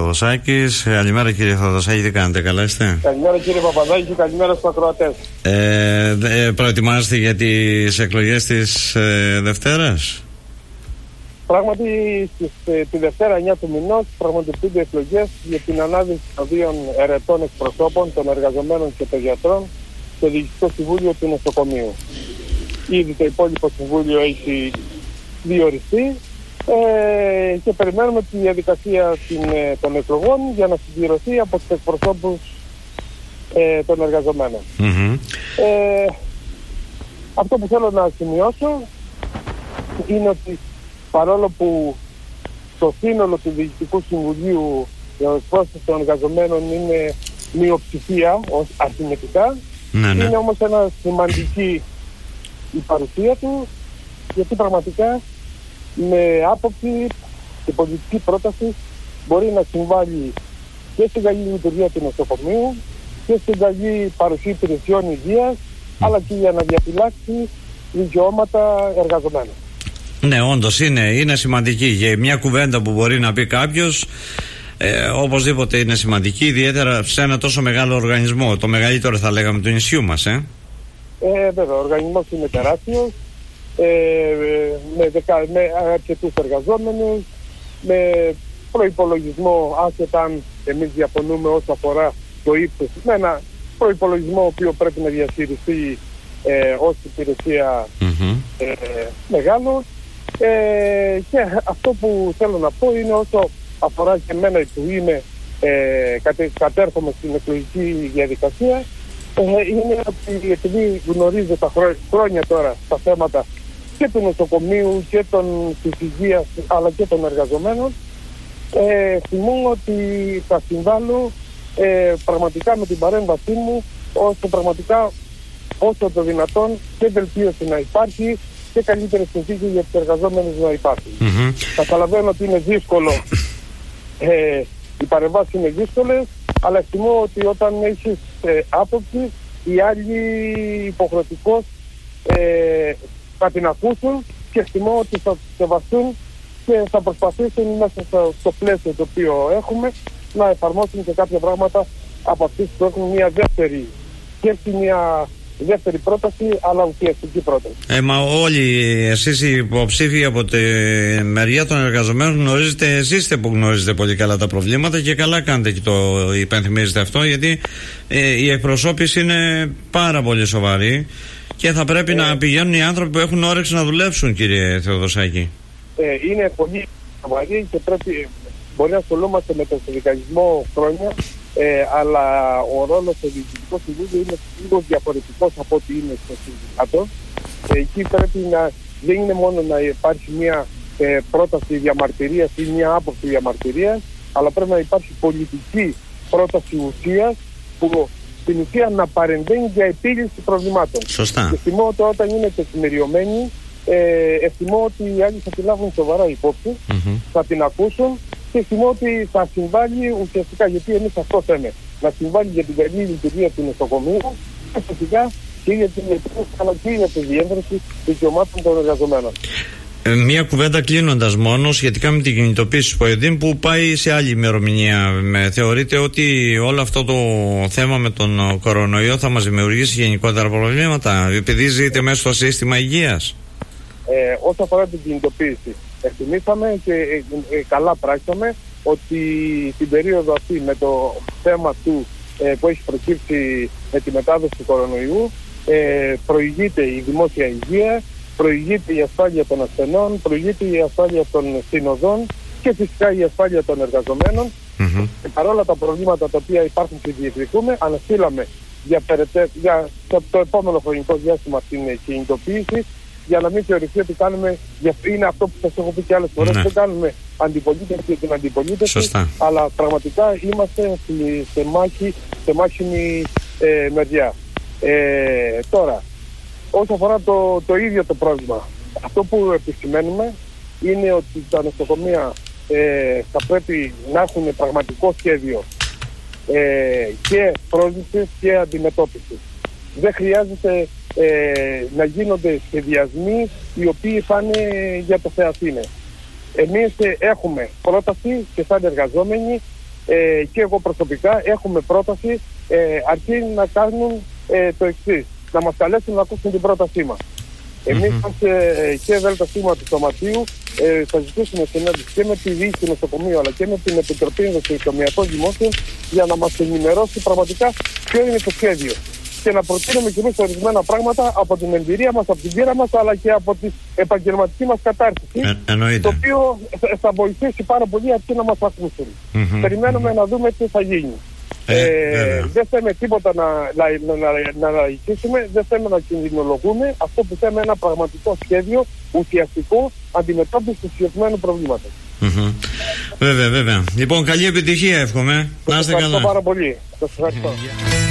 Θεοδοσάκης. Καλημέρα κύριε Θεοδοσάκη, τι κάνετε, καλά είστε? Καλημέρα κύριε Παπαδάκη και καλημέρα στους ακροατές. Προετοιμάζεστε για τις εκλογές της Δευτέρας? Πράγματι, τη Δευτέρα 9 του μηνός πραγματοποιούνται εκλογές για την ανάδειξη των δύο ερετών εκπροσώπων, των εργαζομένων και των γιατρών, στο Διοικητικό Συμβούλιο του Νοσοκομείου. Ήδη το υπόλοιπο συμβούλιο έχει διοριστεί και περιμένουμε τη διαδικασία των εκλογών για να συμπληρωθεί από τους εκπροσώπους των εργαζομένων. Αυτό που θέλω να σημειώσω είναι ότι παρόλο που το σύνολο του Διοικητικού Συμβουλίου για τους εκπρόσωπους των εργαζομένων είναι μειοψηφία ως αριθμητικά, είναι όμως ένα σημαντική η παρουσία του, γιατί πραγματικά με άποψη και πολιτική πρόταση μπορεί να συμβάλλει και στην καλή λειτουργία του νοσοκομείου και στην καλή παρουσία υπηρεσιών υγείας, αλλά και για να διαφυλάξει δικαιώματα εργαζομένων. Ναι, όντως είναι σημαντική. Για μια κουβέντα που μπορεί να πει κάποιος, οπωσδήποτε είναι σημαντική, ιδιαίτερα σε ένα τόσο μεγάλο οργανισμό, το μεγαλύτερο θα λέγαμε του νησιού μας. Βέβαια, ο οργανισμός είναι τεράστιος, με αρκετούς εργαζόμενους, με προϋπολογισμό, άσχετα αν εμείς διαφωνούμε όσο αφορά το ύψος, με ένα προϋπολογισμό ο οποίο πρέπει να διαχειριστεί ως υπηρεσία μεγάλο. Και αυτό που θέλω να πω είναι, όσο αφορά και εμένα που είμαι κατέρχομαι στην εκλογική διαδικασία, είναι ότι επειδή γνωρίζω τα χρόνια τώρα τα θέματα και του νοσοκομείου και της υγείας αλλά και των εργαζομένων, θυμούμαι ότι θα συμβάλλω πραγματικά με την παρέμβασή μου όσο το δυνατόν και βελτίωση να υπάρχει και καλύτερες συνθήκες για τους εργαζόμενους να υπάρχουν. Καταλαβαίνω ότι είναι δύσκολο, οι παρεμβάσεις είναι δύσκολες, αλλά εκτιμώ ότι όταν έχεις άποψη, οι άλλοι υποχρεωτικώς θα την ακούσουν και εκτιμώ ότι θα σεβαστούν και θα προσπαθήσουν μέσα στο πλαίσιο το οποίο έχουμε να εφαρμόσουν και κάποια πράγματα από αυτές που έχουν μια δεύτερη σκέψη, μια δεύτερη πρόταση, αλλά ουσιαστική πρόταση. Μα όλοι εσείς οι υποψήφοι από τη μεριά των εργαζομένων γνωρίζετε, εσείς είστε που γνωρίζετε πολύ καλά τα προβλήματα και καλά κάνετε και το υπενθυμίζετε αυτό, γιατί η εκπροσώπηση είναι πάρα πολύ σοβαρή και θα πρέπει να πηγαίνουν οι άνθρωποι που έχουν όρεξη να δουλέψουν, κύριε Θεοδοσάκη. Είναι πολύ σοβαρή και μπορεί να ασχολούμαστε με τον συνδικαλισμό χρόνια, αλλά ο ρόλος του Διοικητικού Συμβούλου είναι λίγο διαφορετικός από ό,τι είναι στο συνδικάτο. Εκεί πρέπει δεν είναι μόνο να υπάρχει μια πρόταση διαμαρτυρίας ή μια άποψη διαμαρτυρίας, αλλά πρέπει να υπάρχει πολιτική πρόταση ουσίας που στην ουσία να παρεμβαίνει για επίλυση προβλημάτων. Σωστά. Εκτιμώ ότι όταν είναι τεκμηριωμένοι, εκτιμώ ότι οι άλλοι θα τη λάβουν σοβαρά υπόψη, θα την ακούσουν και εκτιμώ ότι θα συμβάλλει ουσιαστικά, γιατί εμείς αυτό θέλουμε, να συμβάλλει για την καλή λειτουργία του νοσοκομείου και φυσικά και για την επίλυση αλλά και για τη διένδραση δικαιωμάτων των εργαζομένων. Μία κουβέντα κλείνοντας μόνο σχετικά με την κινητοποίηση του ΠΟΕΔΗΝ που πάει σε άλλη ημερομηνία. Θεωρείτε ότι όλο αυτό το θέμα με τον κορονοϊό θα μας δημιουργήσει γενικότερα προβλήματα, επειδή ζείτε μέσα στο σύστημα υγείας? Όσο αφορά την κινητοποίηση, εκτιμήσαμε και καλά πράξαμε ότι την περίοδο αυτή με το θέμα που έχει προκύψει με τη μετάδοση του κορονοϊού, προηγείται η δημόσια υγεία, προηγείται η ασφάλεια των ασθενών, προηγείται η ασφάλεια των συνοδών και φυσικά η ασφάλεια των εργαζομένων. Και παρόλα τα προβλήματα τα οποία υπάρχουν και διεκδικούμε, αναστήλαμε για το επόμενο χρονικό διάστημα την κινητοποίηση, για να μην θεωρηθεί ότι κάνουμε, είναι αυτό που σας έχω πει και άλλες φορές, δεν κάνουμε αντιπολίτευση για την αντιπολίτευση, αλλά πραγματικά είμαστε σε μάχημη μεριά. Τώρα, όσο αφορά το ίδιο το πρόβλημα, αυτό που επισημαίνουμε είναι ότι τα νοσοκομεία θα πρέπει να έχουν πραγματικό σχέδιο και πρόληψης και αντιμετώπισης. Δεν χρειάζεται να γίνονται σχεδιασμοί οι οποίοι θα είναι για το θεαθήνε. Εμείς έχουμε πρόταση και σαν εργαζόμενοι και εγώ προσωπικά έχουμε πρόταση, αρκεί να κάνουν το εξής, να μας καλέσουν να ακούσουν την πρότασή μας. Εμείς και ΔΣ του Σωματείου θα ζητήσουμε συνέντευξη και με τη διοίκηση του νοσοκομείου αλλά και με την Επιτροπή Νοσοκομειακών Δημόσιων για να μας ενημερώσει πραγματικά ποιο είναι το σχέδιο. Και να προτείνουμε και εμείς ορισμένα πράγματα από την εμπειρία μας, από την πείρα μας αλλά και από την επαγγελματική μας κατάρτιση. Το οποίο θα βοηθήσει πάρα πολύ αρκεί να μας ακούσουν. Περιμένουμε να δούμε τι θα γίνει. Δεν θέλουμε τίποτα να λαϊκίσουμε, δεν θέλουμε να κινδυνολογούμε. Αυτό που θέλουμε είναι ένα πραγματικό σχέδιο ουσιαστικό αντιμετώπιση του συγκεκριμένου προβλήματος. Βέβαια. Λοιπόν, καλή επιτυχία εύχομαι. Να είστε καλά. Ευχαριστώ πάρα πολύ. Σας ευχαριστώ.